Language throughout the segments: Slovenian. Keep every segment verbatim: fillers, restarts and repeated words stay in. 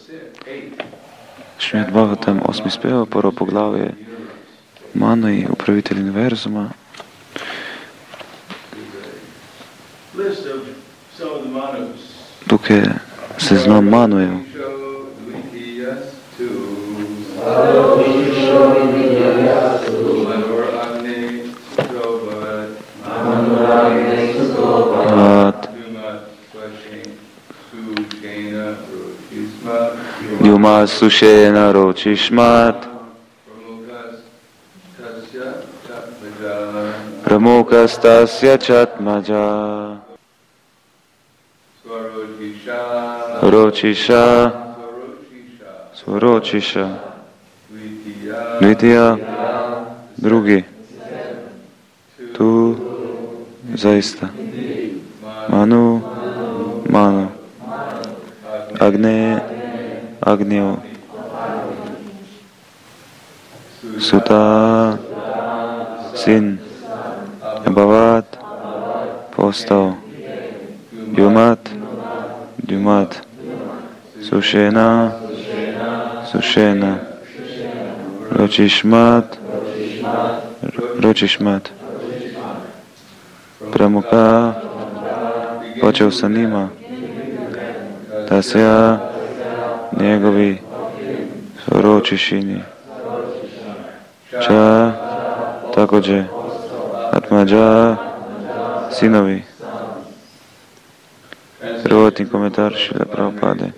Šrimad Bhagavatam, osmi spev, prvo poglavje, Manui, upravitelj univerzuma. Tukaj je seznam Manujev. Dhyuma sushena rochishmat Pramukastasya chatmaja Rochisha Swarochisha Dvitya drugi tu zaista Manu Manu Agne Agnio Suta sin Abhavat postal Dyumat Dyumat Sushena Sushena Rochishmat Rochishmat Pramuka počeo sa njima Tasya njegovi soročišini Ča također Atmađa sinovi. Prvotni komentar Šrila Prabhupade.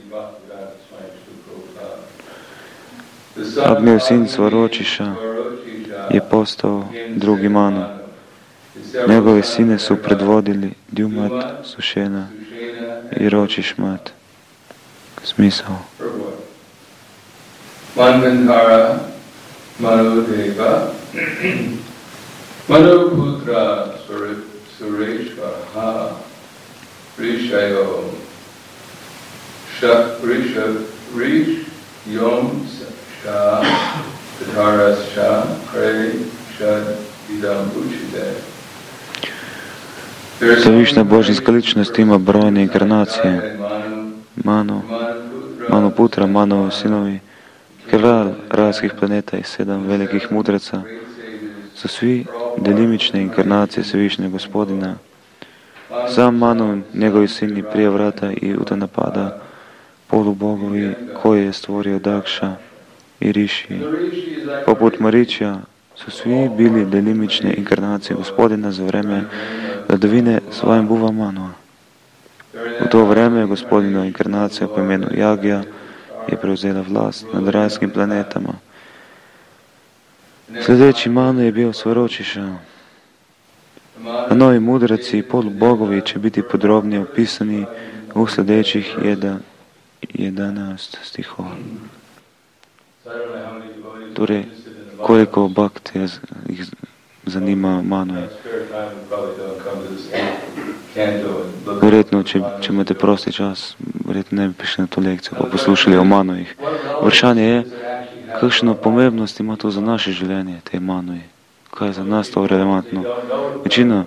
Agnijev sin Svoročiša je postao drugi Manu. Njegovi sine su predvodili Dhyumat, Sušena i Ročišmat. Smisao. Manvantara Manudeva Manuputra Sureshvaha Rishayo Rish Yom Shah Tataras Shah Kre Shad Idam Uchide. Всевишна Божья личность има бройни инкарнации. Ману, Ману Путра, Ману синови, краль райских планета и седам великих мудреца su svi delimične inkarnacije Svevišnjeg Gospodina. Sam Manu, njegovi sini prije vrata i Utanapada, polubogovi koje je stvorio Dakša i Riši. Poput Maričja su svi bili delimične inkarnacije Gospodina za vreme vladavine svojim buva Manua. U to vreme Gospodinova inkarnacija po imenu Jagja je preuzela vlast nad rajskim planetama. Sljedeći Manu je bio Svoročiša. A novi mudraci i polubogovi će biti podrobnije opisani u sljedećih jedanaest stihova. Torej, koliko bhakti ih zanima Manuje. Verjetno, če, če imate prosti čas, verjetno ne bi prišli na to lekcijo, pa poslušali o Manujih. Vprašanje je, kakšno pomembnost ima to za naše življenje, te Manuji? Kaj je za nas to relevantno? Večina,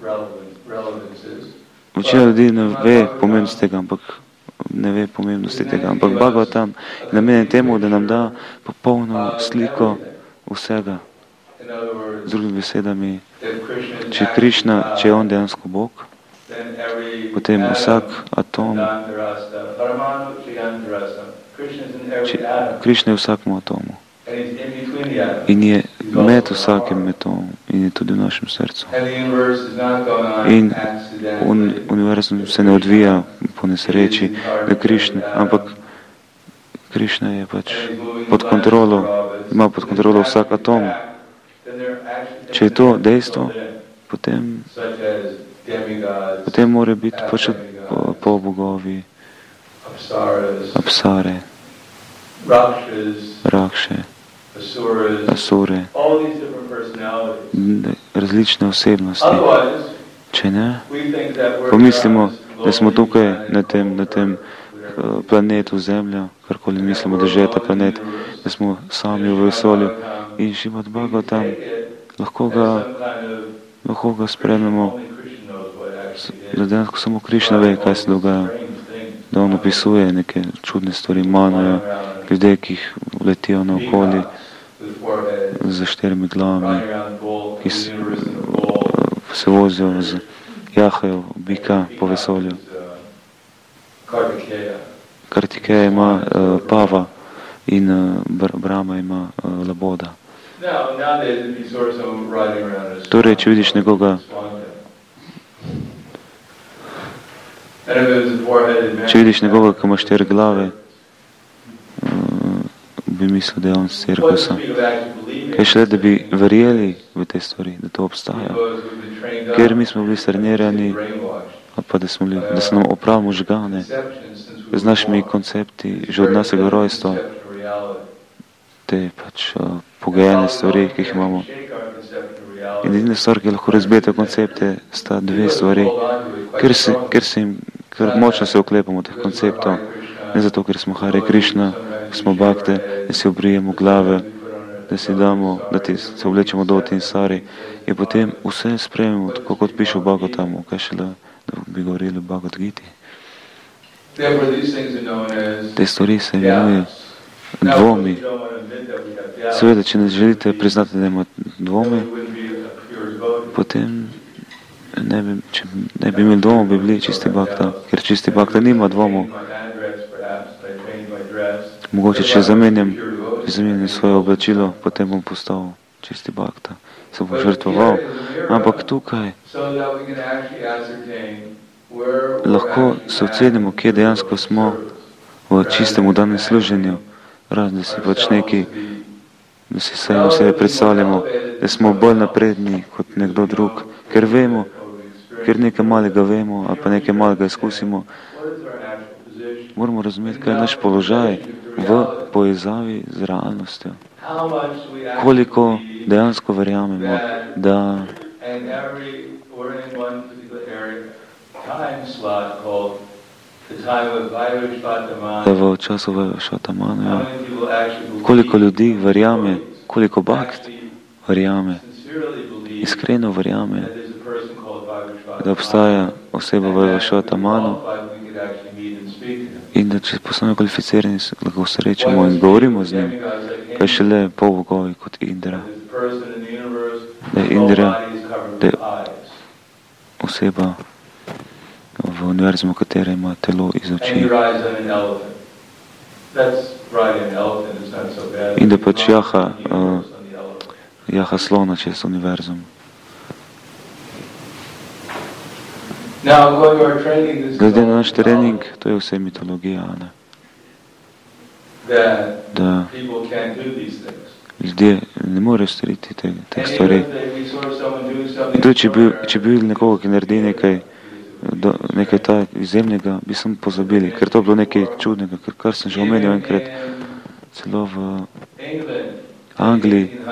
večina ljudi ne ve pomembnosti tega, ampak ne ve pomembnosti tega, ampak Bhagavatam je namenjen temu, da nam da popolno sliko vsega. Z drugimi besedami, če je Krišna, če je on dejansko Bog, potem vsak atom, Krišna je vsakmu atomu in je med vsakim atomom in je tudi v našem srcu. In un, univerzum se ne odvija po nesreči, da Krišna, ampak Krišna je pač pod kontrolo, ima pod kontrolo vsak atom. Če je to dejstvo, potem, potem mora biti pač polbogovi, apsare, rakše, asure, različne osebnosti. Če ne, pomislimo, da smo tukaj na tem, na tem planetu Zemlja, karkoli mislimo, da že je ta planet, da smo sami v vesolju in Šrimad Bhagavatam, lahko ga, lahko ga sprememo, da dejansko samo Krišna ve, kaj se dogaja. da on opisuje neke čudne stvari, manajo ljudje, ki jih letijo naokoli z štirimi glavami, ki se, se vozijo, z, jahajo bika po vesolju. Kartikeja ima uh, Pava in uh, Brahma ima uh, Laboda. Torej, če vidiš nekoga, če vidiš nekoga, ki ima štiri glave, uh, bi mislil, da je on z cirkusa. Kaj šele, da bi verjeli v te stvari, da to obstaja. Ker mi smo bili strenirani, pa da, smo bili, da se nam opravi možgane z našimi koncepti, že od našega rojstva, te pač uh, pogajene stvari, ki jih imamo. In edina stvar, ki lahko razbijete koncepte, sta dve stvari, ker, se, ker, se jim, ker močno se oklepamo teh konceptov, ne zato, ker smo Hare Krishna, smo bakte, da si obrijemo glave, da si damo, da ti se oblečemo doti in sari in potem vse sprememo, tako kot piše v Bhagavatamu, kaj šele, da bi govorili v Bhagavad Giti. Te stvari se imenuje dvomi. Seveda, če ne želite priznati, da ima dvomi, potem ne bi, če ne bi imeli dvomov, bi bili čisti bhakta, ker čisti bhakta nima dvomov. Mogoče, če zamenjam, če zamenjam svoje oblačilo, potem bom postal čisti bhakta, se bom žrtvoval. Ampak tukaj lahko se ocenimo, kje dejansko smo v čistem vdanem služenju, razen da si pač neki, da si sami sebe predstavljamo, da smo bolj napredni kot nekdo drug, ker vemo, ker nekaj malega vemo ali pa nekaj malega izkusimo. Moramo razumeti, kaj je naš položaj v povezavi z realnostjo. Koliko dejansko verjamemo, da da v času Vaivashvatamana, koliko ljudi verjame, koliko bhakt verjame, iskreno verjame, da obstaja oseba Vaivashvatamana in da če postanemo kvalificirani, lahko srečamo in govorimo z njim, kaj šele polbogovi kot Indra. Da je Indra, da je oseba v univerzumu, katera ima telo iz oči. In da pač jaha, uh, jaha slona čez univerzum. Glede na naš trening, to je vse mitologija, ne? Da ljudje ne morejo storiti te, te stvari. In tudi, če bi, če bi videli nekoga, ki naredi nekaj, do, nekaj tak izjemnega, bi sem pozabili, ker to je bilo nekaj čudnega, kar, kar sem že omenil enkrat, celo v Angliji,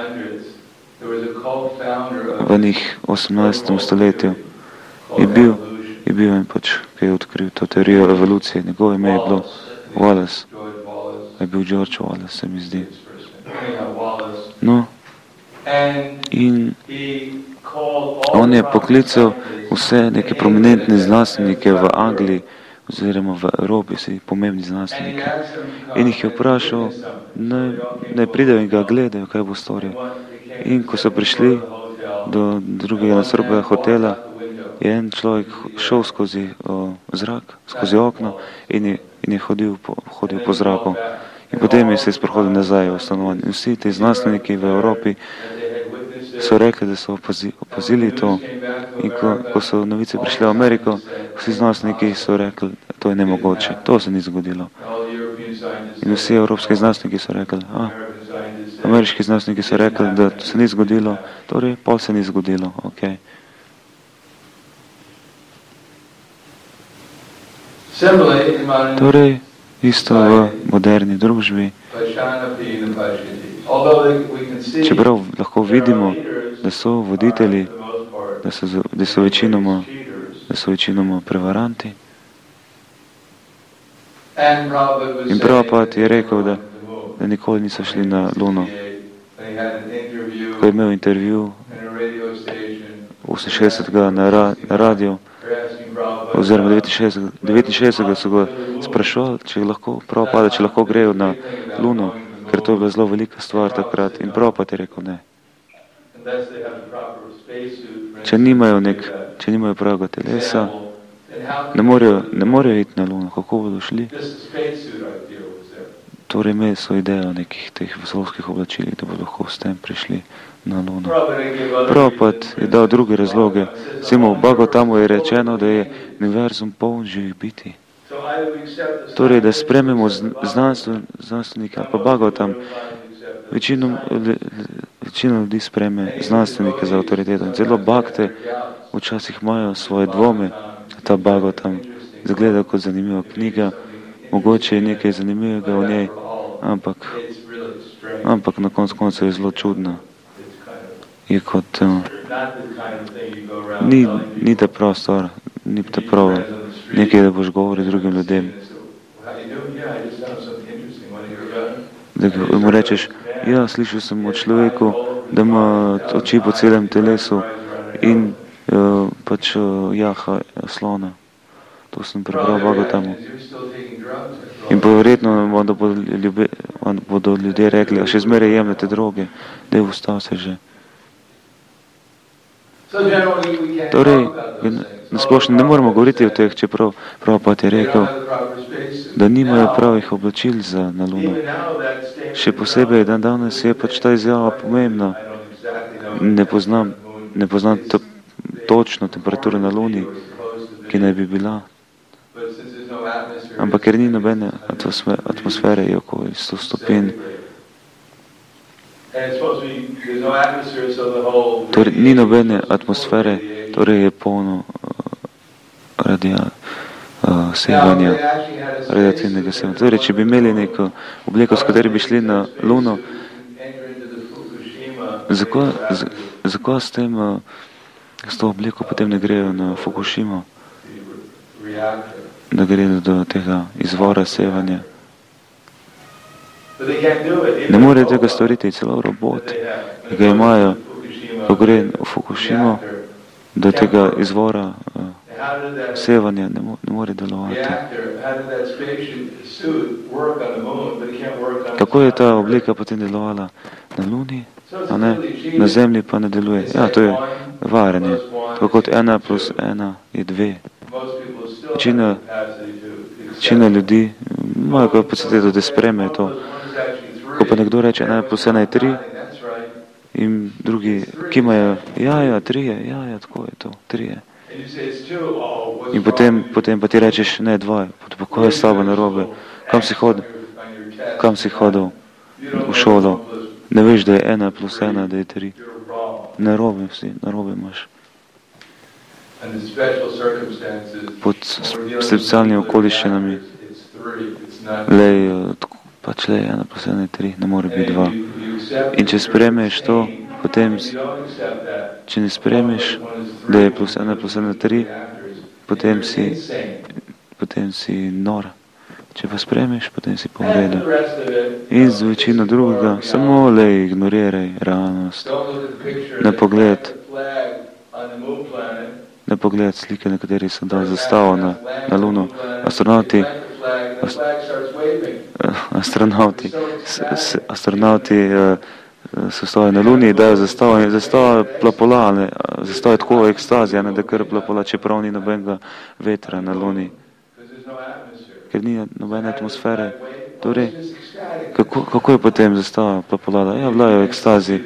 v njih osemnajstem stoletju, je bil, je bil en pač, ki je odkril to teorijo evolucije, njegovo ime je bilo Wallace, je bil George Wallace, se mi zdi. No, in on je poklical vse neke prominentne znanstvenike v Angliji oziroma v Evropi, vsi pomembni znanstveniki. In jih je vprašal, naj, naj pridejo in ga gledajo, kaj bo storil. In ko so prišli do drugega nasrobega hotela, je en človek šel skozi o, zrak, skozi okno in je, in je hodil, po, hodil po zraku. In potem je se sprohodil nazaj v stanovanje. In vsi ti znanstveniki v Evropi so rekli, da so opazi, opazili to. In ko, ko so novice prišle v Ameriko, vsi znanstveniki so rekli, to je nemogoče, to se ni zgodilo. In vsi evropski znanstveniki so rekli, a, ameriški znanstveniki so rekli, da to se ni zgodilo, torej pol se ni zgodilo, ok. Torej, isto v moderni družbi, čeprav lahko vidimo, da so voditelji, da so, da so, večinoma, da so večinoma prevaranti. In Prabhupada je rekel, da, da nikoli niso šli na Luno. Ko je imel intervju oseminšestdesetega na, ra, na radiju, oziroma devetinšestdesetega so ga sprašovali, če lahko, Prabhupada, če lahko grejo na Luno, ker to je bila zelo velika stvar takrat. In Prabhupada je rekel ne. Če nimajo, nek, če nimajo pravega telesa, ne morejo, ne morejo iti na Luno. Kako bodo šli? Torej imeli so idejo nekih teh vesoljskih oblačil, da bodo lahko s tem prišli na Luno. Prabhupada je dal druge razloge. Simo v Bhagavatamu je rečeno, da je univerzum poln živih biti. Torej, da sprememo znanstvenike, ali pa Bhagavatam, večino, večino ljudi spreme znanstvenike za avtoriteto. Celo bhakte včasih imajo svoje dvome, ta Bhagavatam zgleda kot zanimiva knjiga, mogoče je nekaj zanimivega v njej, ampak, ampak na koncu konca je zelo čudna. Je kot, uh, ni, ni ta prav stvar, ni ta prav nekaj, da boš govoril drugim ljudem. Da mu rečeš, ja, slišal sem o človeku, da ima oči po celem telesu in uh, pač uh, jaha slona. To sem prebral Bhagavatamu. In pa verjetno bodo, ljube, bodo ljudje rekli, a še zmeraj jemljete droge, da je ustav se že. Torej, nasplošno ne moramo govoriti o teh, čeprav Prabhupada je rekel, da nimajo pravih oblačil za na Luno. Še posebej, dan danes je pač ta izjava pomembna. Ne poznam, ne poznam to, točno temperaturo na Luni, ki naj bi bila. Ampak ker ni nobene atmosfere, atmosfere je okoli sto stopinj. Torej, ni nobene atmosfere, torej je polno uh, radia, uh, sevanja, radiativnega sevanja. Torej, če bi imeli neko obleko, s kateri bi šli na Luno, zakaj, zakaj s tem, uh, s to obleko potem ne grejo na Fukushimo, da gredo do tega izvora sevanja? Ne more tega storiti celo robot, ki ga imajo, ko gre v Fukushimo, do tega izvora uh, sevanja ne, mo ne more delovati. Kako je ta oblika potem delovala na Luni, a ne? Na Zemlji pa ne deluje? Ja, to je varanje. Tako kot ena plus ena je dve. Večina, večina ljudi imajo kapaciteto, da spreme to. Ko pa nekdo reče ena plus ena je tri, in drugi, ki imajo, ja, ja, trije, ja, ja, tako je to, trije. In potem, potem pa ti rečeš, ne, dva, pa ko je s tabo narobe, kam si hodil, kam si hodil v šolo, ne veš, da je ena plus ena, da je tri. Narobe si, narobe imaš. Pod specialnimi okoliščinami, lej, pač le ena plus ena je tri, ne more biti dva. In če spremeš to, potem, če ne spremeš, da je plus ena plus ena tri, potem si, potem si nor. Če pa spremeš, potem si pa v redu. In z večino drugega, samo le ignoriraj realnost. Ne pogled, ne pogled slike, na kateri so dal zastavo na, na Luno. Astronauti, ast, astronauti, s, s, astronauti uh, se stojijo na Luni, dajo zastavo in zastava plapola, ne, zastava je tako ekstazija, ne, da kar plapola, čeprav ni nobenega vetra na Luni. Ker ni nobene atmosfere. Torej, kako, kako je potem zastava plapolala? Ja, bila je v ekstazi.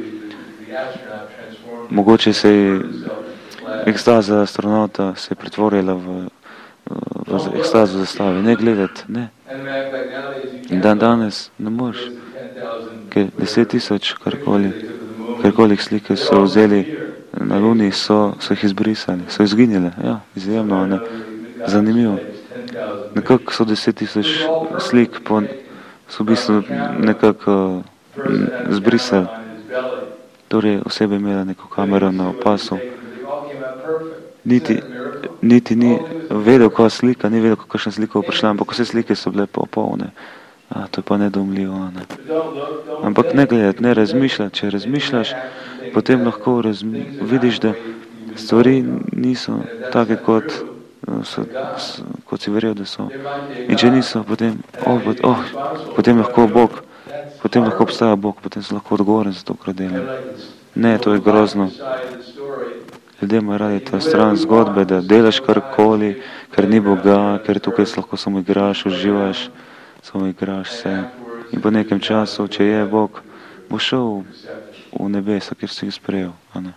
Mogoče se je ekstaza astronauta se je pretvorila v, v ekstazo zastave. Ne gledati, ne. In dan danes ne moreš. Ker deset tisoč karkoli, karkoli slike so vzeli na Luni, so, so jih izbrisali, so izginile. Ja, izjemno, ne. Zanimivo. Nekako so deset tisoč slik po, so v bistvu nekako zbrisali. Torej osebe imela neko kamero na opasu. Niti, niti ni vedel, koja slika, ni vedel, kakšna slika je prišla, ampak vse slike so bile popolne. A, to je pa nedomljivo, ne. Ampak ne gledati, ne razmišljati. Če razmišljaš, potem lahko razmi, vidiš, da stvari niso take, kot so, so, kot si verjel, da so. In če niso, potem, oh, oh, potem lahko Bog, potem lahko obstaja Bog, potem so lahko odgovoren za to, kar delam. Ne, to je grozno. Ljudje imajo radi ta stran zgodbe, da delaš karkoli, ker ni Boga, ker tukaj lahko samo igraš, uživaš, samo igraš se. In po nekem času, če je Bog, bo šel v nebesa, kjer si jih sprejel.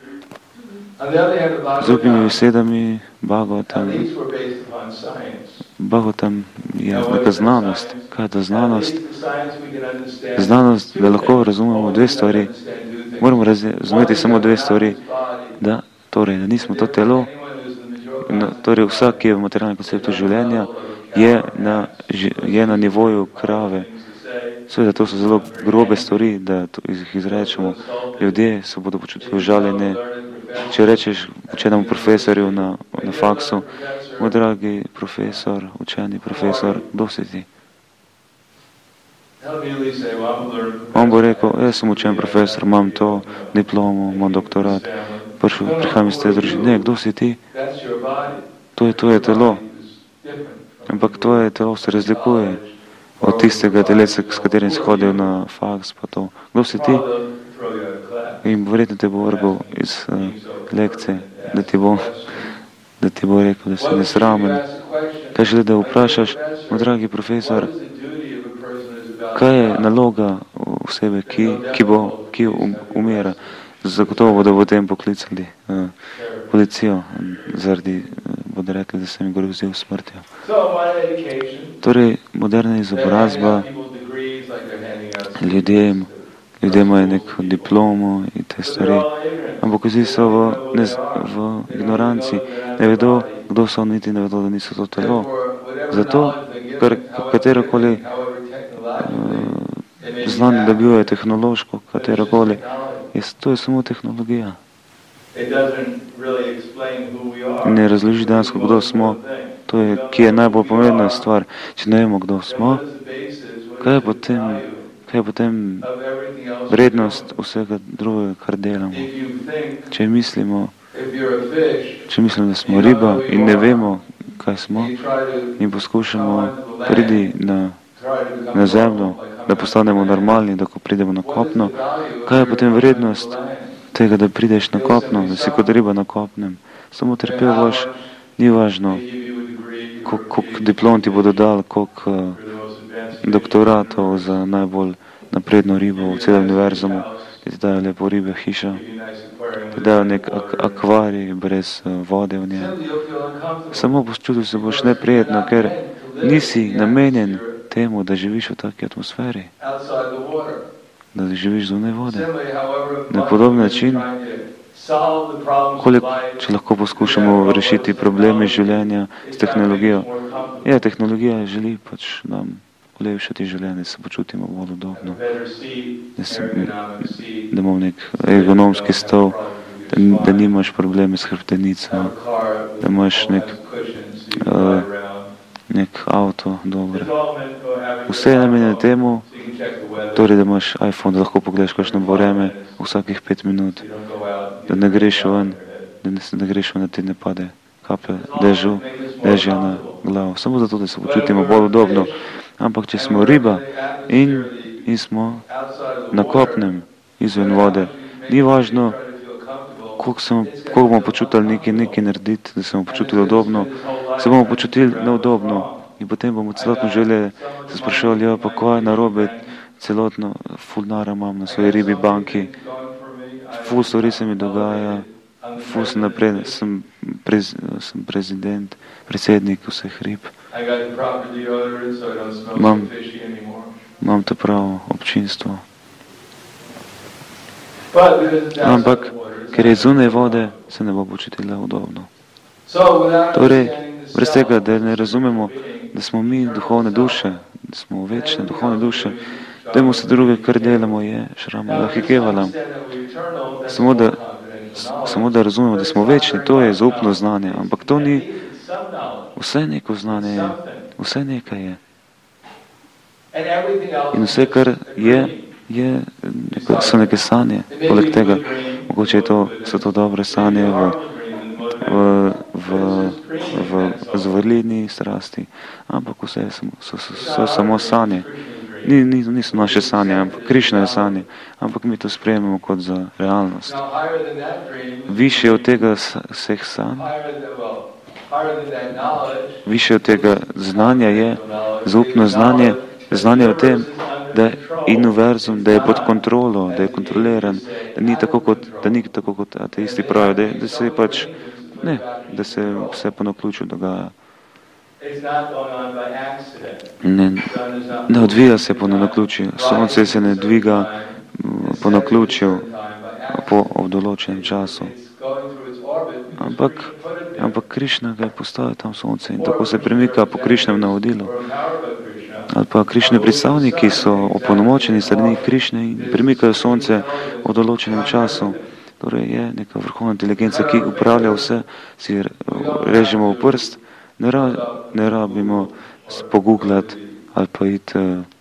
Z drugimi besedami, Bhagavatam, Bhagavatam je neka znanost. Kaj je ta znanost? Znanost, da lahko razumemo dve stvari. Moramo razumeti samo dve stvari. Da, torej, da nismo to telo. No, torej, vsak, ki je v materialnem konceptu življenja, je na, je na nivoju krave. Seveda, to so zelo grobe stvari, da to jih izrečemo. Ljudje se bodo počutili užaljene. Če rečeš učenemu profesorju na, na faksu, moj dragi profesor, učeni profesor, kdo si ti? On bo rekel, jaz sem učen profesor, imam to diplomo, imam doktorat, prišel, prihajam iz te družine. Ne, kdo si ti? To je tvoje telo. Ampak tvoje telo se razlikuje od tistega teleca, s katerim si hodil na faks, pa to. Kdo si ti? In verjetno te bo vrgel iz uh, lekcije, da ti bo, da ti bo rekel, da si nesramen. Kaj želi, da vprašaš, moj dragi profesor, kaj je naloga osebe, ki, ki, bo, ki umira? Zagotovo bodo potem poklicali uh, policijo, zaradi uh, bodo rekli, da sem jih grozil smrtjo. Torej, moderna izobrazba, ljudje, ljudje imajo neko diplomo in te stvari, ampak vsi so v, ne, v ignoranci, ne vedo, kdo so, niti ne vedo, da niso to telo. Zato, ker katerokoli uh, znanje dobivaju tehnološko, katerokoli, je, to je samo tehnologija. Ne razloži dansko, kdo smo, to je, ki je najbolj pomembna stvar. Če ne vemo, kdo smo, kaj je potem, kaj je potem vrednost vsega drugega, kar delamo. Če mislimo, če mislimo, da smo riba in ne vemo, kaj smo, in poskušamo priti na, na zemljo, da postanemo normalni, da ko pridemo na kopno, kaj je potem vrednost tega, da prideš na kopno, da si kot riba na kopnem. Samo trpel boš, ni važno, koliko diplom ti bodo dali, koliko uh, doktoratov za najbolj napredno ribo v celem univerzumu, ki ti dajo lepo ribe hiša, ti dajo nek ak akvarij brez uh, vode v njej. Samo počutil se boš neprijetno, ker nisi namenjen temu, da živiš v taki atmosferi, da živiš zunaj vode. Na podoben način, koliko, če lahko poskušamo rešiti probleme življenja s tehnologijo. Ja, tehnologija želi pač nam olajšati življenje, da se počutimo bolj udobno, da, se, da imamo nek ergonomski stol, da, da nimaš probleme s hrbtenico, da imaš nek, uh, nek avto, dobro. Vse je namenjeno temu, torej, da imaš iPhone, da lahko pogledaš, kakšno bo vreme vsakih pet minut, da ne greš ven, da ne, ne greš ven, da ti ne pade kaplja dežu, dežja na glavo. Samo zato, da se počutimo bolj udobno. Ampak, če smo riba in, in smo na kopnem, izven vode, ni važno, koliko, sem, koliko bomo počutili nekaj, nekaj narediti, da se bomo počutili udobno, se bomo počutili neudobno in potem bomo celotno želeli se spraševali, ja, pa kaj je narobe, celotno fulnara imam na svoji ribi banki, ful stvari se mi dogaja, ful sem napred, sem, prez, sem prezident, predsednik vseh rib. Imam, imam to pravo občinstvo. Ampak, ker je zunaj vode, se ne bo počutila udobno. Torej, brez tega, da ne razumemo, da smo mi duhovne duše, da smo večne duhovne duše, temu se druge, kar delamo, je šrama lahikevalam. Samo da, samo da razumemo, da smo večni, to je zaupno znanje, ampak to ni vse neko znanje, je, vse nekaj je. In vse, kar je, je so neke sanje, poleg tega, mogoče je to, so to dobre sanje v v, v, v zvrlini strasti, ampak vse so, so, so, so samo sanje. Ni, ni, niso naše sanje, ampak Krišna je sanje, ampak mi to sprejemamo kot za realnost. Više od tega vseh sanj, više od tega znanja je zaupno znanje, znanje o tem, da je univerzum, da je pod kontrolo, da je kontroliran, da ni tako kot, da ni tako kot ateisti pravijo, da, da se pač, ne, da se vse po naključju dogaja. Ne, ne odvija se po naključju, sonce se ne dviga po naključju po obdoločenem času. Ampak, ampak Krišna ga je postavil tam sonce in tako se premika po Krišnem navodilu. Ali pa Krišne predstavniki so opolnomočeni strani Krišne in premikajo sonce v določenem času. Torej je neka vrhovna inteligenca, ki upravlja vse, si režemo v prst, ne, ra, ne rabimo pogooglati ali pa iti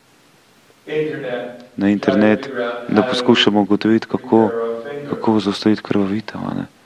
na internet, da poskušamo ugotoviti, kako, kako zaustaviti krvavitev.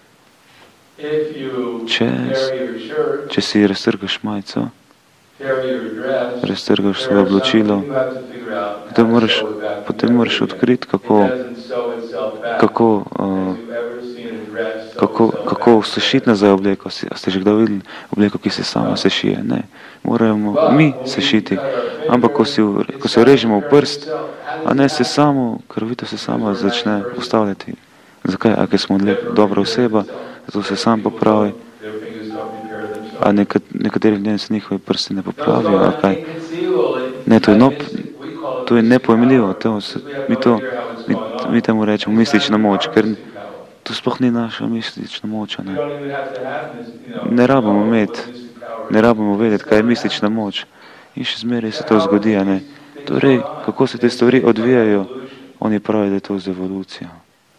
Če, če si raztrgaš majico, raztrgaš svoje oblačilo, potem moraš, potem moraš odkriti, kako, kako, uh, kako, kako sešiti nazaj obleko. A ste že kdaj videli obleko, ki se sama sešije? Ne. Moramo mi sešiti. Ampak ko, si, ko se režemo v prst, a ne se samo, krvavitev se sama začne ustavljati. Zakaj? A ker smo lep, dobra oseba, zato se sam popravi. A nekat, nekateri ljudje se njihove prsti ne popravijo, a kaj? Ne, to je, no, to je nepojemljivo. To, mi, to, mi, mi temu rečemo mistična moč, ker to sploh ni naša mistična moč. Ne, ne rabimo imeti, ne rabimo vedeti, kaj je mistična moč. In še zmeraj se to zgodi, a ne. Torej, kako se te stvari odvijajo, oni pravijo, da je to z evolucijo.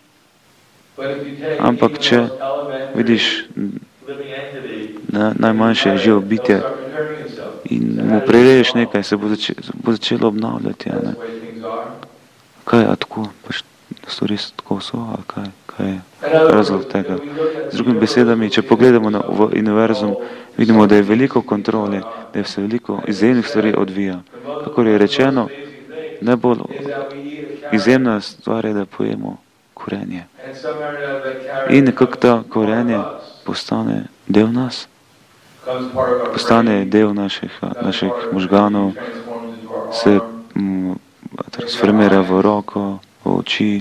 Ampak če vidiš na najmanjše živo bitje in mu prereješ nekaj, se bo, zače, bo začelo obnavljati. Ne? Kaj je tako? Pač stvari tako so, ali kaj, kaj je razlog tega? Z drugimi besedami, če pogledamo na v univerzum, vidimo, da je veliko kontrole, da je se veliko izjemnih stvari odvija. Kako je rečeno, najbolj izjemna stvar je, da pojemo korenje. In nekako ta korenje postane del nas, postane del naših, naših možganov, se m, transformira v roko, v oči.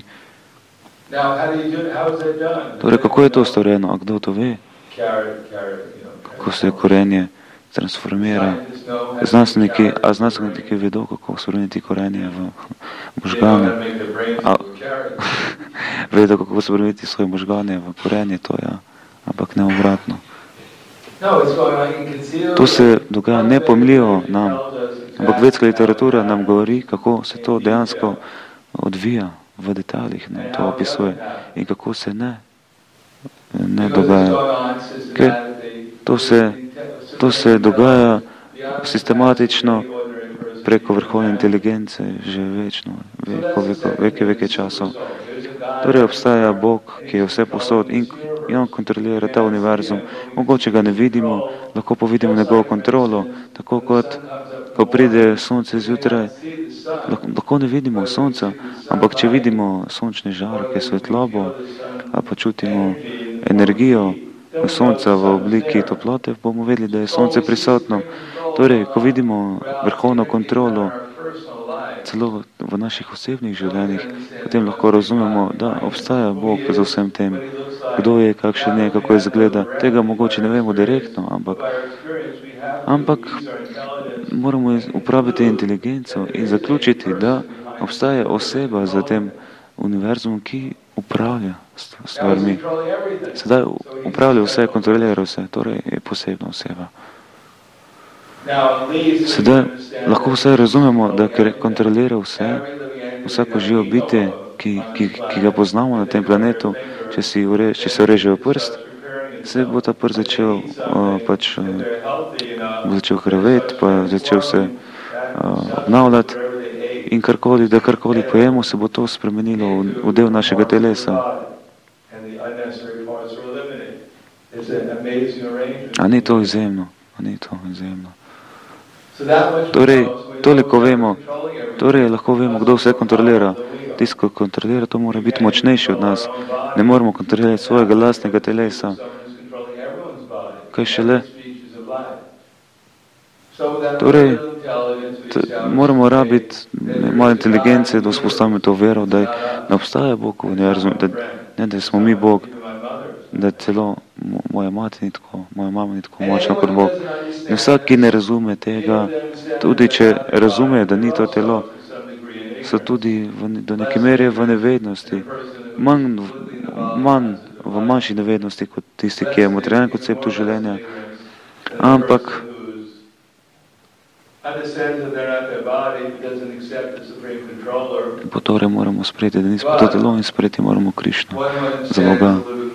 Torej, kako je to storjeno? A kdo to ve? Kako se korenje transformira? Znanstveniki, a znanstveniki vedo, kako spremeniti korenje v možgane? A, vedo, kako spremeniti svoje možgane v korenje, to ja, ampak ne obratno. To se dogaja nepojemljivo nam, ampak vedska literatura nam govori, kako se to dejansko odvija v detaljih, nam to opisuje in kako se ne, ne dogaja. Ker to se, to se dogaja sistematično preko vrhovne inteligence že večno, veko, veko, veke, veke časov. Torej obstaja Bog, ki je vse posod in, in on kontrolira ta univerzum. Mogoče ga ne vidimo, lahko pa vidimo njegovo kontrolo, tako kot ko pride sonce zjutraj, lahko, lahko ne vidimo sonca, ampak če vidimo sončne žarke, svetlobo, ali pa čutimo energijo sonca v obliki toplote, bomo vedeli, da je sonce prisotno. Torej, ko vidimo vrhovno kontrolo celo v naših osebnih življenjih, potem lahko razumemo, da obstaja Bog za vsem tem. Kdo je, kakšen je, kako je izgleda. Tega mogoče ne vemo direktno, ampak, ampak moramo uporabiti inteligenco in zaključiti, da obstaja oseba za tem univerzumom, ki upravlja stvarmi. Sedaj upravlja vse, kontrolira vse, torej je posebna oseba. Sedaj lahko vse razumemo, da kontrolira vse, vsako živo bitje, ki, ki, ki ga poznamo na tem planetu. Če, si ure, če se ureže v prst, se bo ta prst začel, uh, pač, uh, bo začel krveti, pa začel se uh, obnavljati in karkoli, da karkoli pojemo, se bo to spremenilo v, v del našega telesa. A ni to izjemno? A ni to izjemno? Torej, toliko vemo, torej lahko vemo, kdo vse kontrolira. Tisti, ko kontrolira, to mora biti močnejši od nas. Ne moramo kontrolirati svojega lastnega telesa. Kaj šele? Torej, moramo rabiti malo inteligence, da vzpostavimo to vero, da ne obstaja Bog v univerzu, da, ne, da smo mi Bog, da celo moja mati ni tako, moja mama ni tako močna kot Bog. In vsak, ki ne razume tega, tudi če razume, da ni to telo, so tudi v, do neke mere v nevednosti, manj, manj v manjši nevednosti kot tisti, ki je materialni koncept življenja, ampak po torej moramo sprejeti, da nismo to telo in sprejeti moramo Krišno za Boga.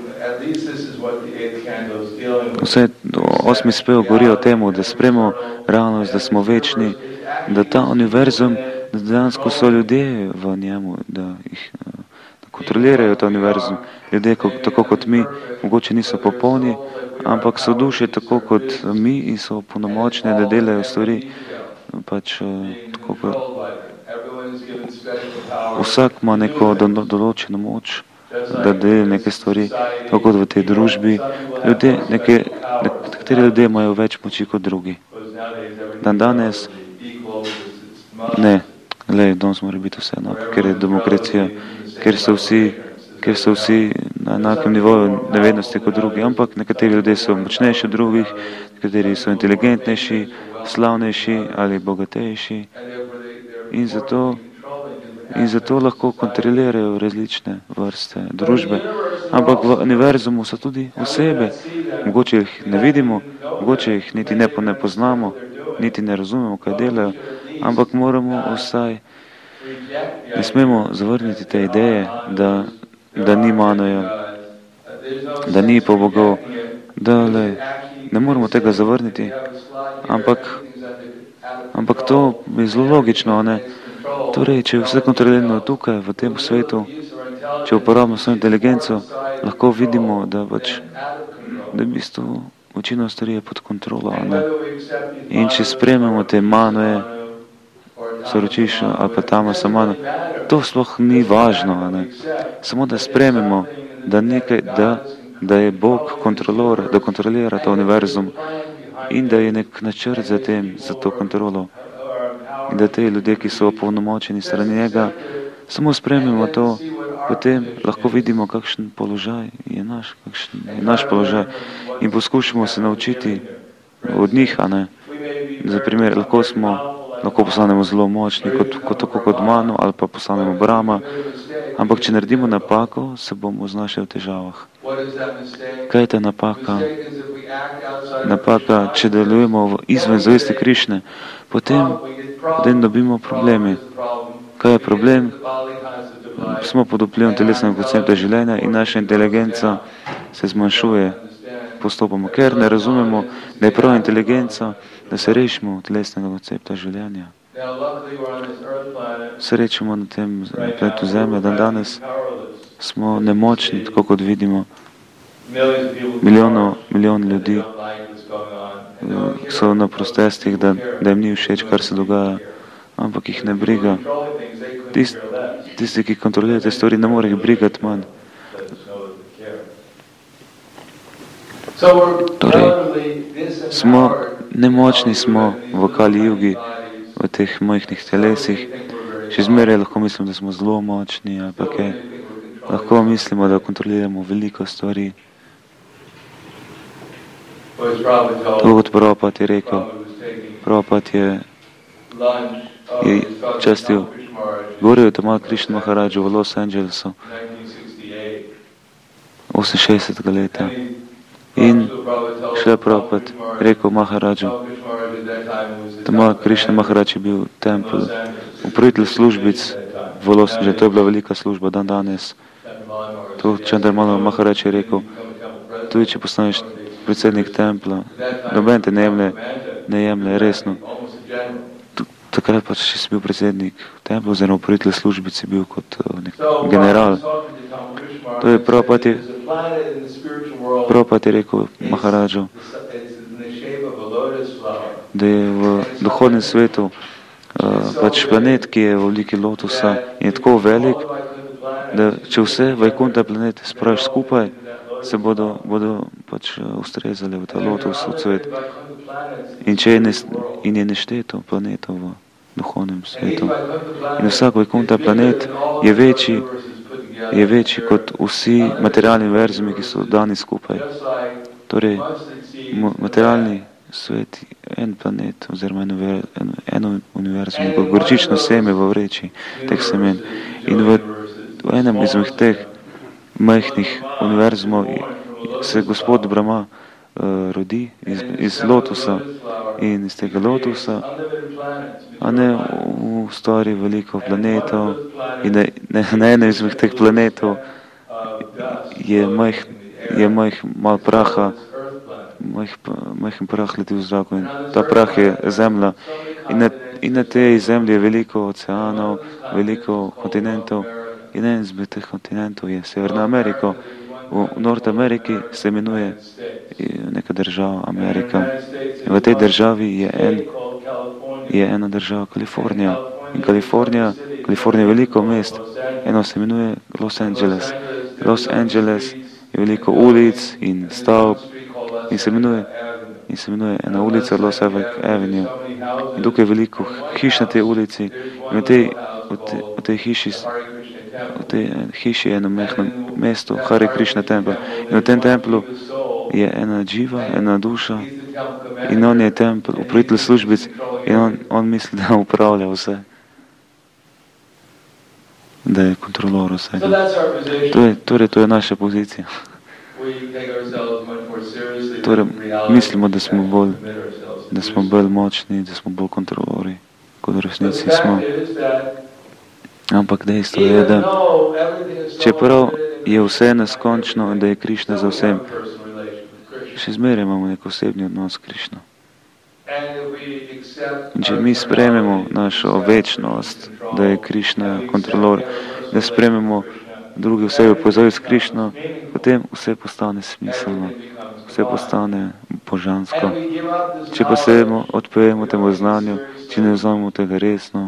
Vse osmi spev govori o temu, da sprejmemo realnost, da smo večni, da ta univerzum, da dejansko so ljudje v njemu, da jih da kontrolirajo ta univerzum. Ljudje, tako kot mi, mogoče niso popolni, ampak so duše tako kot mi in so polnomočne, da delajo stvari. Pač, tako kot vsak ima neko določeno moč, da dela neke stvari, tako kot v tej družbi. Ljudje, neke, nekateri ljudje imajo več moči kot drugi. Dan danes, ne, glej, danes mora biti vse enako, ker je demokracija, ker so vsi, ker so vsi na enakem nivoju nevednosti kot drugi, ampak nekateri ljudje so močnejši od drugih, nekateri so inteligentnejši, slavnejši ali bogatejši in zato, in zato lahko kontrolirajo različne vrste družbe. Ampak v univerzumu so tudi osebe, mogoče jih ne vidimo, mogoče jih niti ne, ne poznamo, niti ne razumemo, kaj delajo, ampak moramo vsaj, ne smemo zavrniti te ideje, da, da ni manoja, da ni po Bogu, da le, ne moramo tega zavrniti, ampak, ampak to je zelo logično, ne? Torej, če je vse kontrolirano tukaj, v tem svetu, če uporabimo svojo inteligenco, lahko vidimo, da pač, da v bistvu večina stvari je pod kontrolo, ne? In če sprejmemo te manoje, soročiša ali pa tamasa mano, to sploh ni važno, ne? Samo da sprejmemo, da nekaj, da da je Bog kontrolor, da kontrolira ta univerzum in da je nek načrt za tem, za to kontrolo. In da te ljudje, ki so opolnomočeni strani njega, samo spremimo to, potem lahko vidimo, kakšen položaj je naš, kakšen je naš položaj in poskušamo se naučiti od njih, a ne. Za primer, lahko smo, lahko postanemo zelo močni, kot, kot, tako kot Manu, ali pa postanemo Brahma, ampak če naredimo napako, se bomo znašli v težavah. Kaj je ta napaka? Napaka, če delujemo izven zavesti Krišne, potem, potem dobimo problemi. Kaj je problem? Smo pod vplivom telesnega koncepta življenja in naša inteligenca se zmanjšuje postopoma, ker ne razumemo, da je prav inteligenca, da se rešimo telesnega koncepta življenja. Srečamo na tem planetu Zemlje, dan danes smo nemočni, tako kot vidimo. Milijono, milijon ljudi so na protestih, da, da jim ni všeč, kar se dogaja, ampak jih ne briga. Tist, tisti, ki kontrolirajo te stvari, ne more jih brigati manj. Torej, smo, nemočni smo v Kali Jugi, v teh majhnih telesih. Še zmeraj lahko mislim, da smo zelo močni, ali pa kaj. Lahko mislimo, da kontroliramo veliko stvari. To kot Prabhupada je rekel, Prabhupada je, je častil, govoril je Tamal Krišna Maharadžu v Los Angelesu oseminšestdesetega leta. In Šrila Prabhupada rekel Maharadžu, Tamal Krišna Maharadž je bil tempel, upravitelj službic v Los Angelesu, to je bila velika služba dan danes. To Chandramal Maharadž je rekel, tudi če postaneš predsednik templa, noben te ne jemlje, ne jemlje resno. Takrat pač, če si bil predsednik templa, oziroma upravitelj službic, si bil kot nek general. To je Prabhupada je Prabhupada je rekel Maharadžu, da je v duhovnem svetu uh, pač planet, ki je v obliki lotusa in je tako velik, da če vse Vajkunta planete spraviš skupaj, se bodo, bodo pač ustrezali v ta lotusov cvet. In, če je ne, in je nešteto planetov v duhovnem svetu. In vsak Vajkunta planet je večji, je večji kot vsi materialni univerzumi, ki so dani skupaj. Torej, materialni svet je en planet, oziroma eno, eno univerzum, kot gorčično seme v vreči teh semen. In v, v enem izmed teh majhnih univerzumov se gospod Brahma uh, rodi iz, iz lotusa in iz tega lotusa, a ne ustvari veliko planetov in ne, ne, na enem izmed teh planetov je majh, je majh mal praha, majh, majhen prah leti v zraku in ta prah je zemlja in na, in na tej zemlji je veliko oceanov, veliko kontinentov. In en izmed teh kontinentov je Severna Amerika. V Nord Ameriki se imenuje neka država Amerika. In v tej državi je, en, je ena država Kalifornija. In Kalifornija, Kalifornija je veliko mest. Eno se imenuje Los Angeles. Los Angeles je veliko ulic in stavb in se imenuje, in se imenuje ena ulica Los Avenue. In tukaj je veliko hiš na tej ulici. In v tej, v tej, v tej hiši v tej hiši je eno mehno mesto, Hare Krishna tempel. In v tem templu je ena dživa, ena duša in on je tempel, upravitelj službic in on, on misli, da upravlja vse. Da je kontrolor vsega. To je, torej, to je naša pozicija. Torej, mislimo, da smo bolj, da smo bolj močni, da smo bolj kontrolori, kot v resnici smo. Ampak dejstvo je, da čeprav je vse neskončno in da je Krišna za vsem, še zmeraj imamo nek osebni odnos s Krišno. In če mi sprejmemo našo večnost, da je Krišna kontrolor, da sprejmemo druge osebe povezave s Krišno, potem vse postane smiselno, vse postane božansko. Če pa se odpejemo temu znanju, če ne vzamemo tega resno,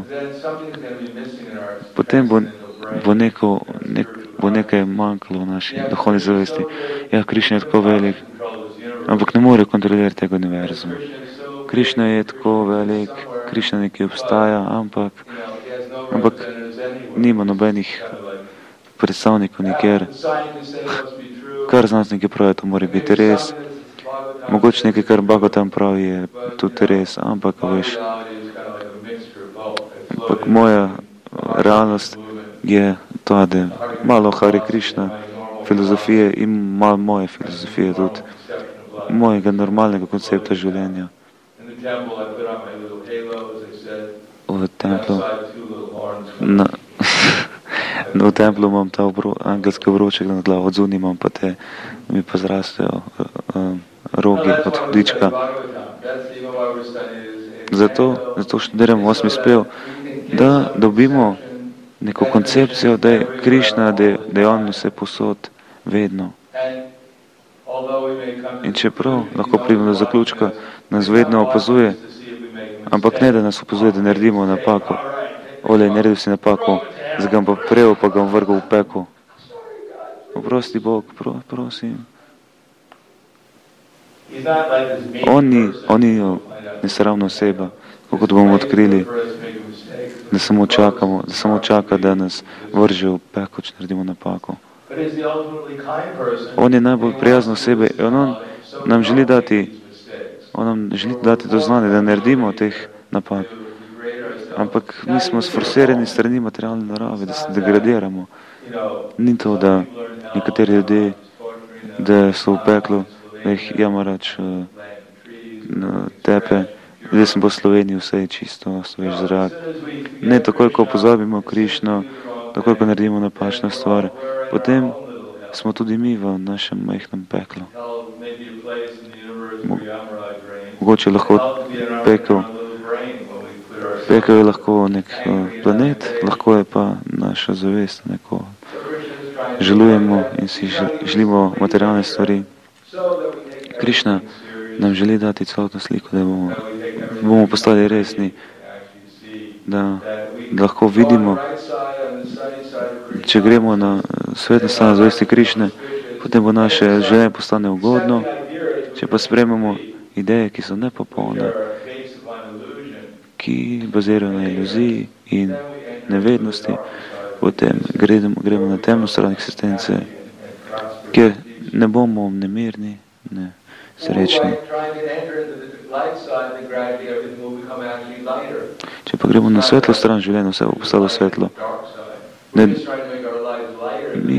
potem bo, bo, neko, nek, bo nekaj manjkalo v naši duhovni zavesti. Ja, Krišna je tako velik, ampak ne more kontrolirati tega univerzuma. Krišna je tako velik, Krišna nekaj obstaja, ampak, ampak nima nobenih predstavnikov nikjer. Kar znanstveniki pravijo, to mora biti res. Mogoče nekaj, kar Bhagavatam pravi, je tudi res, ampak veš, ampak moja realnost je to, da malo Hare Krishna filozofije in malo moje filozofije tudi, mojega normalnega koncepta življenja. V templu, na, v templu imam ta obro, angelski obroček na glavo, od zunaj imam pa te, mi pa zrastejo um, rogi od hudička. Zato, zato študiramo osmi spev, da dobimo neko koncepcijo, da je Krišna, da je, da je on vse posod, vedno. In čeprav lahko pridemo do zaključka, nas vedno opazuje, ampak ne, da nas opazuje, da naredimo napako. Ole, naredil si napako, zdaj ga pa prejel, pa ga vrgal v peko. Oprosti Bog, pro, prosim. On ni, on ni nesramna oseba, kako da bomo odkrili, da samo čakamo, da samo čaka, da nas vrže v peko, če naredimo napako. On je najbolj prijazna oseba in on nam želi dati, on nam želi dati do znanja, da naredimo teh napak. Ampak mi smo sforsirani strani materialne narave, da se degradiramo. Ni to, da nekateri ljudje, da so v peklu, da jih Jamarač uh, tepe, da sem po Sloveniji, vse je čisto, svež zrak. Ne, takoj, ko pozabimo Krišno, takoj, ko naredimo napačno stvar, potem smo tudi mi v našem majhnem peklu. Mogoče lahko pekel, pekel je lahko nek uh, planet, lahko je pa naša zavest neko želujemo in si želimo materialne stvari. Krišna nam želi dati celotno sliko, da bomo, bomo postali resni, da, da lahko vidimo, če gremo na svetlo stran zvesti Krišne, potem bo naše življenje postane ugodno, če pa sprejmemo ideje, ki so nepopolne, ki bazirajo na iluziji in nevednosti, potem gremo, gremo na temno stran eksistence, kjer ne bomo nemirni, ne srečni. Če pa gremo na svetlo stran življenja, vse bo postalo svetlo. Ne, mi,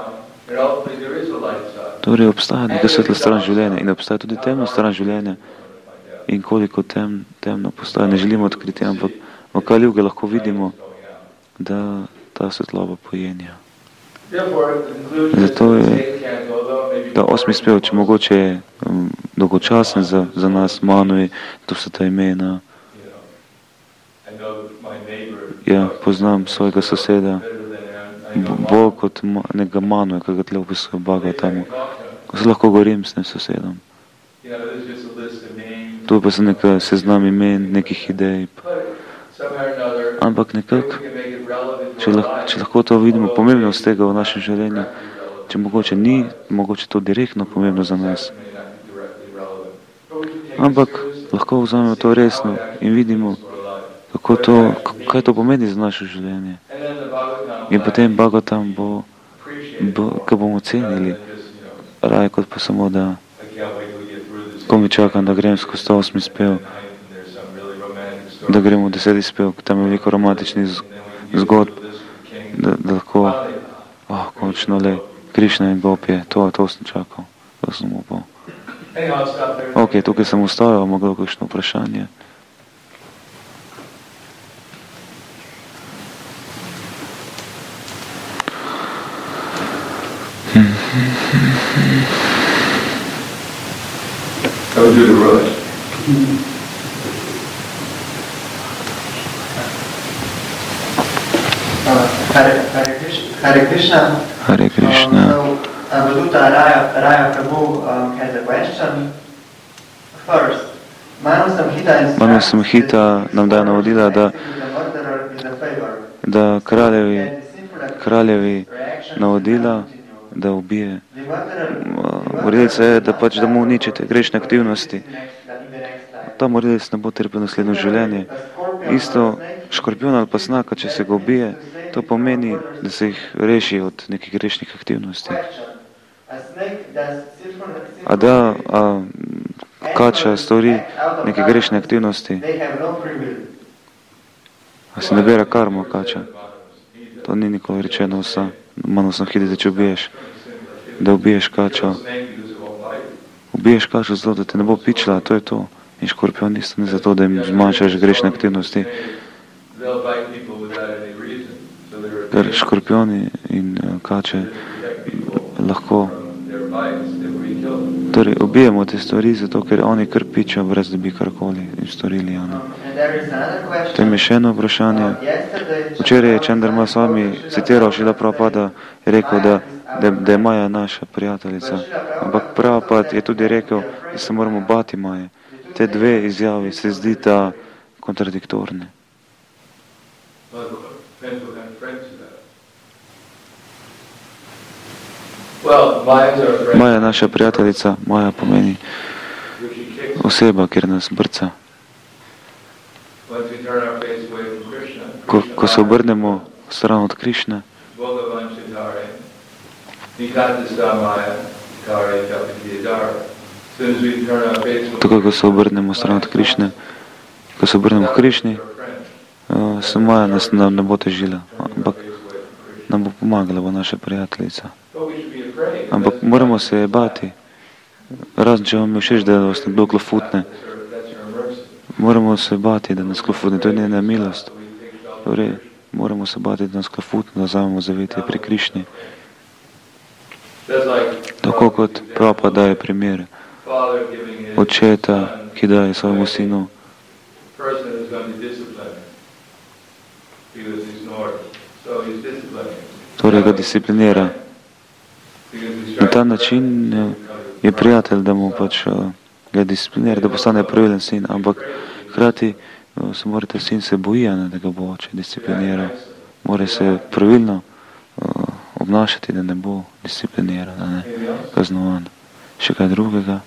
torej obstaja neka svetla stran življenja in obstaja tudi temna stran življenja. In koliko tem, temno postaje, ne želimo odkriti, ampak v Kaljugi lahko vidimo, da ta svetloba pojenja. Zato je ta osmi spev, če mogoče je um, dolgočasen za, za nas, Manovi, to so ta imena. Ja, poznam svojega soseda, bolj kot nekega Manoja, ki ga tle opisuje Bhagavatamu. Ko se lahko govorim s tem sosedom. Tu pa so neka seznam imen, nekih idej. Ampak nekako, če, lah, če lahko to vidimo, pomembnost tega v našem življenju, če mogoče ni, mogoče to direktno pomembno za nas. Ampak lahko vzamemo to resno in vidimo, kako to, kaj to pomeni za naše življenje. In potem Bhagavatam bo, bo, ga bomo cenili, raje kot pa samo, da ko mi čakam, da grem skozi sto osmi spev, da gremo v deseti spev, tam je veliko romantičnih zgodb, da, da lahko, oh, končno le, Krišna in Gopje, to, to sem čakal, to sem upal. Ok, tukaj sem ustavil, mogel kakšno vprašanje. How do you rush? Hare, Hare Krishna. Hare Krishna. Hare Krishna. Um, so, Avaduta Raya, Raya Prabhu um, has a question. First, Manu Samhita, Manu Samhita nam daje navodila, da, da kraljevi, kraljevi navodila, da ubije. Morilce je, da pač da mu uničite grešne aktivnosti. Ta morilec ne bo trpel naslednjo življenje. Isto škorpion ali pa snaka, če se ga ubije, to pomeni, da se jih reši od nekih grešnih aktivnosti. A da a, kača stori neke grešne aktivnosti, a se ne bere karma kača. To ni nikoli rečeno vsa. Manu Samhita, da če ubiješ, da ubiješ kačo. Ubiješ kačo zato, da te ne bo pičila, to je to. In škorpion isto ne zato, da jim zmanjšaš grešne aktivnosti. Ker škorpioni in kače lahko torej ubijemo te stvari, zato ker oni kar pičajo, brez da bi karkoli jim storili. Ano. To je še eno vprašanje. Včeraj je Chandra Swami citiral Šrila Prabhupada, je rekel, da, da, da je Maja naša prijateljica. Ampak Prabhupada je tudi rekel, da se moramo bati Maje. Te dve izjavi se zdita kontradiktorne. Maja je naša prijateljica, Maja pomeni oseba, kjer nas brca. Ko, ko se obrnemo stran od Krišne, tako ko se obrnemo stran od Krišne, ko se obrnemo k Krišni, uh, se Maja nas nam ne bo težila, ampak nam bo pomagala, bo naša prijateljica. Ampak moramo se bati, razen če vam je všeč, da vas nekdo klofutne, moramo se bati, da nas klofutne, to je njena milost. Torej, moramo se bati, da nas klofutne, da vzamemo zavetje pri Krišni. Tako kot Prabhupada daje primere. Očeta, ki daje svojemu sinu, torej ga disciplinira, ta način je prijatelj, da mu pač ga disciplinira, da postane pravilen sin, ampak hkrati se morate sin se boji, ne, da ga bo oče discipliniral. Mora se pravilno uh, obnašati, da ne bo discipliniran, da ne kaznovan. Še kaj drugega?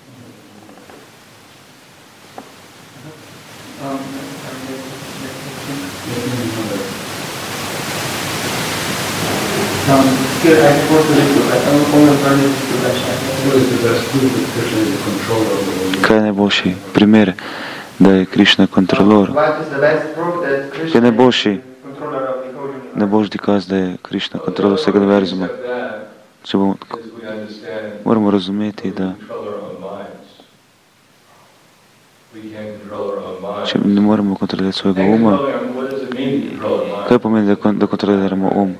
Kaj je najboljši primer, da je Krišna kontrolor? Kaj je najboljši, najboljši dokaz, da je Krišna kontrolor vsega univerzuma? Če bomo, moramo razumeti, da če ne moramo kontrolirati svojega uma, kaj pomeni, da, da kontroliramo um?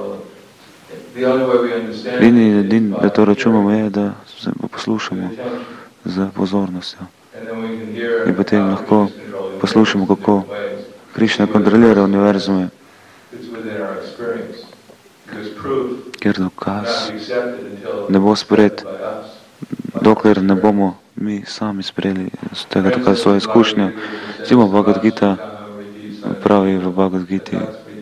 Edini din, da to računamo, je, da se poslušamo z pozornostjo. In potem lahko poslušamo, kako Krišna kontrolira univerzume. Ker dokaz ne bo sprejet, dokler ne bomo mi sami sprejeli z tega dokaza svoje izkušnje. Recimo Bhagavad Gita pravi v Bhagavad Giti,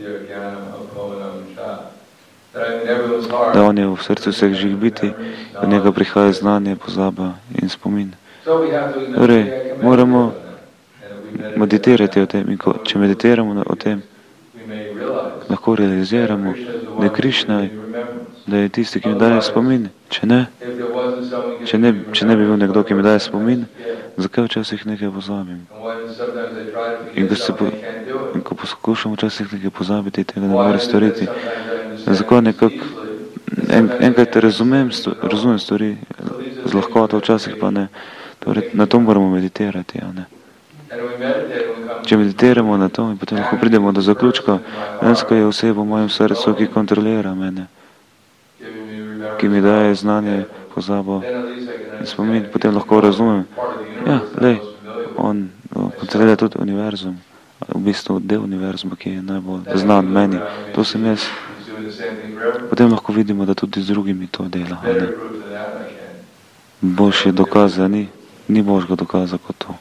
da on je v srcu vseh živih biti, od njega prihaja znanje, pozaba in spomin. Torej, moramo meditirati o tem in ko, če meditiramo o tem, lahko realiziramo, da je Krišna, da je tisti, ki mi daje spomin. Če ne, če ne, če ne bi bil nekdo, ki mi daje spomin, zakaj včasih nekaj pozabim? In ko, se po, in ko poskušamo včasih nekaj pozabiti, tega ne more storiti. Zakaj nekako en, enkrat razumem, sto, razumem stvari z lahkoto, včasih pa ne. Torej, na to moramo meditirati, ja, ne. Če meditiramo na to in potem lahko pridemo do zaključka, dejansko je oseba v mojem srcu, ki kontrolira mene, ki mi daje znanje, pozabo in spomin, potem lahko razumem, ja, lej, on kontrolira tudi univerzum, v bistvu del univerzuma, ki je najbolj znan meni, to sem jaz. Potem lahko vidimo, da tudi z drugimi to dela, ne. Boljši dokaza ni, ni boljšega dokaza kot to.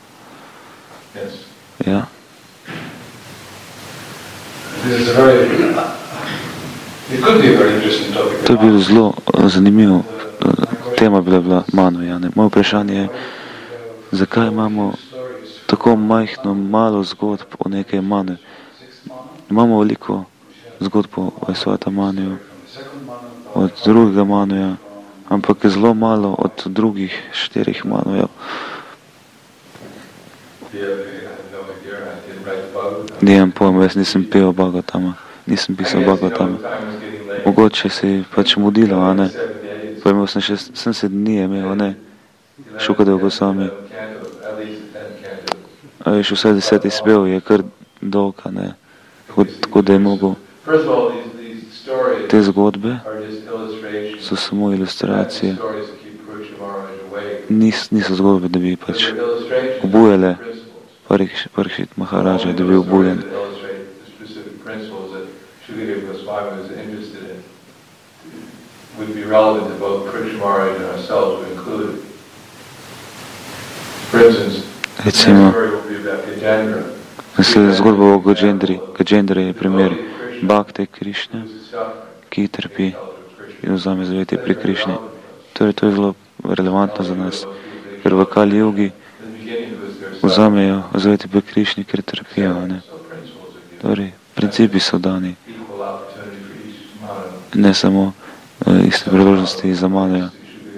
Ja. To je bilo zelo zanimivo. Tema bila bila mano, ja, ne. Moje vprašanje je, zakaj imamo tako majhno, malo zgodb o nekaj mane. Imamo veliko zgodb o Vajsvata Maniju, od drugega Manuja, ampak je zelo malo od drugih štirih Manujev. Nimam pojma, jaz nisem pel Bhagavatama, nisem pisal Bhagavatama. Mogoče si pač mudilo, a ne? Pa imel sem še sedemdeset dni, imel, a ne? Šukadeva Gosvami. A veš, vse deseti spel je kar dolg, a ne? Tako da je mogel. Te zgodbe so samo ilustracije. Nis, niso zgodbe, da bi pač obujale Parikšit Maharaja, da bi bil obujen. Recimo, naslednja zgodba o Gajendri. Gajendra je primer Bhakte Krišne, ki trpi in vzame zavetje pri Krišni. Torej, to je zelo relevantno za nas, ker v Kali Jugi vzamejo zavetje pri Krišni, ker trpijo, ne. Torej, principi so dani. Ne samo uh, iste priložnosti za Manuja.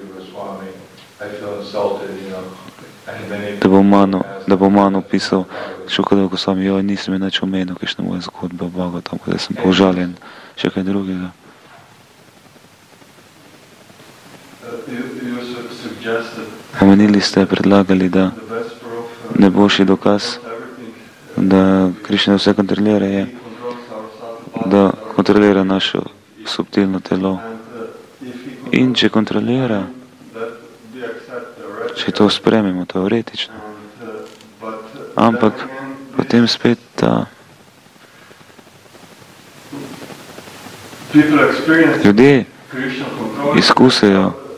Da bo Manu, da bo Manu pisal, Šukadeva Gosvami, joj, nisem je nič omenil, kakšne moje zgodbe o Bhagavatamu, da sem požaljen, še kaj drugega. Omenili ste, predlagali, da najboljši dokaz, da Krišna vse kontrolira, je, da kontrolira naše subtilno telo. In če kontrolira, če to sprememo teoretično, ampak potem spet ta ljudje izkusijo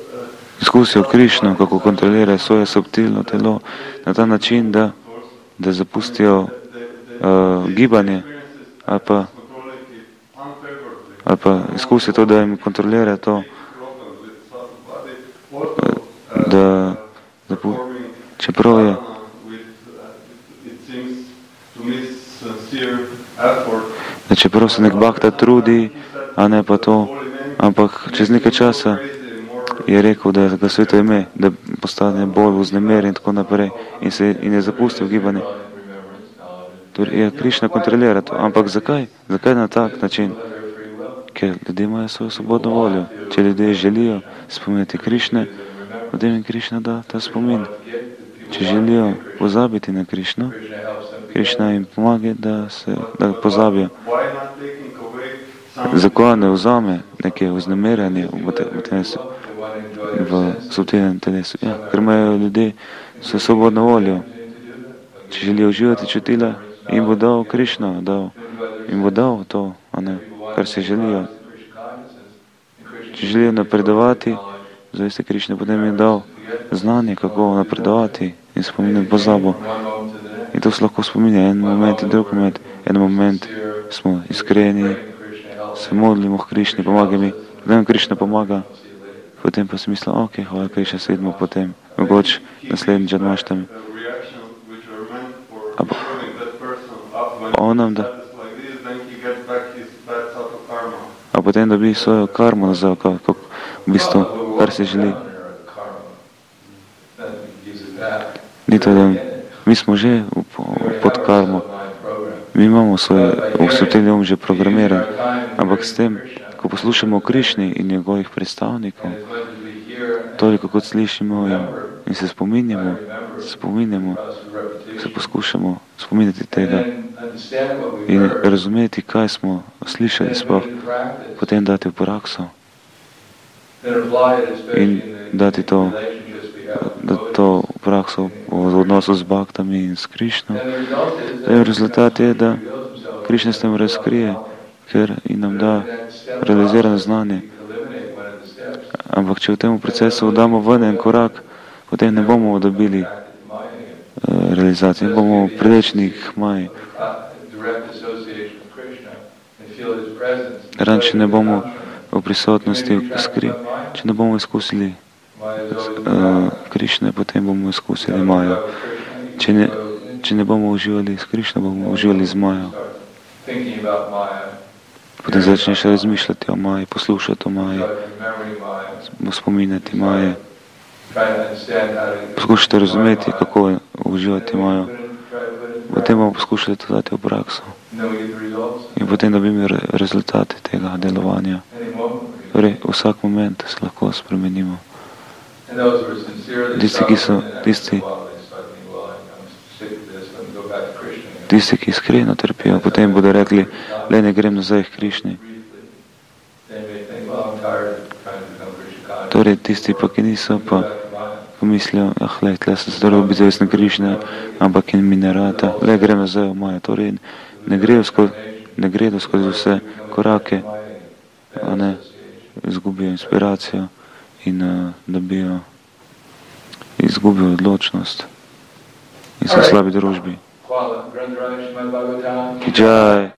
izkusijo Krišno, kako kontrolira svoje subtilno telo na ta način, da, da zapustijo uh, gibanje ali pa, ali pa izkusijo to, da jim kontrolira to, da, da čeprav je da čeprav se nek bhakta trudi, a ne pa to, ampak čez nekaj časa je rekel, da ga sveto ime, da postane bolj vznemirjen in tako naprej in, se, in je zapustil gibanje. Torej, je Krišna kontrolira to. Ampak zakaj? Zakaj na tak način? Ker ljudje imajo svojo svobodno voljo. Če ljudje želijo spominjati Krišne, potem jim Krišna da ta spomin. Če želijo pozabiti na Krišno, Krišna jim pomaga, da se da pozabijo. Zakaj ne vzame neke vznemirjanje v telesu, v subtilnem telesu? Ja, ker imajo ljudje svojo svobodno voljo. Če želijo uživati čutila, jim bo dal Krišna, dal, jim bo dal to, a ne, kar se želijo. Če želijo napredovati, zavesti Krišne, potem jim dal znanje, kako napredovati in spominjati pozabo. In to se lahko spominja en moment in drug moment. En moment smo iskreni, se modlimo k Krišni, pomaga mi, potem Krišna pomaga, potem pa si mislil, ok, hvala Krišna, se vidimo potem, mogoče naslednji džanmaštami. On nam da. A potem dobi svojo karmo nazaj, kako v bistvu, kar se želi. Ni to, da mi smo že pod karmo. Mi imamo svoje, v subtilni um že programiran, ampak s tem, ko poslušamo o Krišni in njegovih predstavnikov, toliko kot slišimo in, in se spominjamo, spominjamo, se poskušamo spominjati tega in razumeti, kaj smo slišali sploh, potem dati v prakso in dati to, da to v prakso v odnosu z bhaktami in s Krišno. Rezultat je, da Krišna s tem razkrije, ker in nam da realizirano znanje. Ampak če v tem procesu damo ven en korak, potem ne bomo dobili uh, realizacije, ne bomo predečni k Maji. Ran, če ne bomo v prisotnosti skri, če ne bomo izkusili uh, Krišne, potem bomo izkusili Majo. Če ne, če ne bomo uživali s Krišno, bomo uživali z Majo. Potem začneš razmišljati o Maji, poslušati o Maji, spominjati Maje. Poskušajte razumeti, kako je uživati Majo. Potem bomo poskušali to dati v prakso. In potem dobimo rezultate tega delovanja. Torej, vsak moment se lahko spremenimo. Tisti, ki so, tisti, tisti, ki iskreno trpijo, potem bodo rekli, le ne grem nazaj k Krišni. Torej, tisti pa, ki niso, pa pomislijo, ah, le, tle sem zdoril biti zavestna Krišna, ampak in mi ne rata, le grem nazaj v Majo. Torej, ne gredo skozi, ne gredo skozi vse korake, a ne, izgubijo inspiracijo in uh, dobijo, izgubijo odločnost in so v slabi družbi. Jai.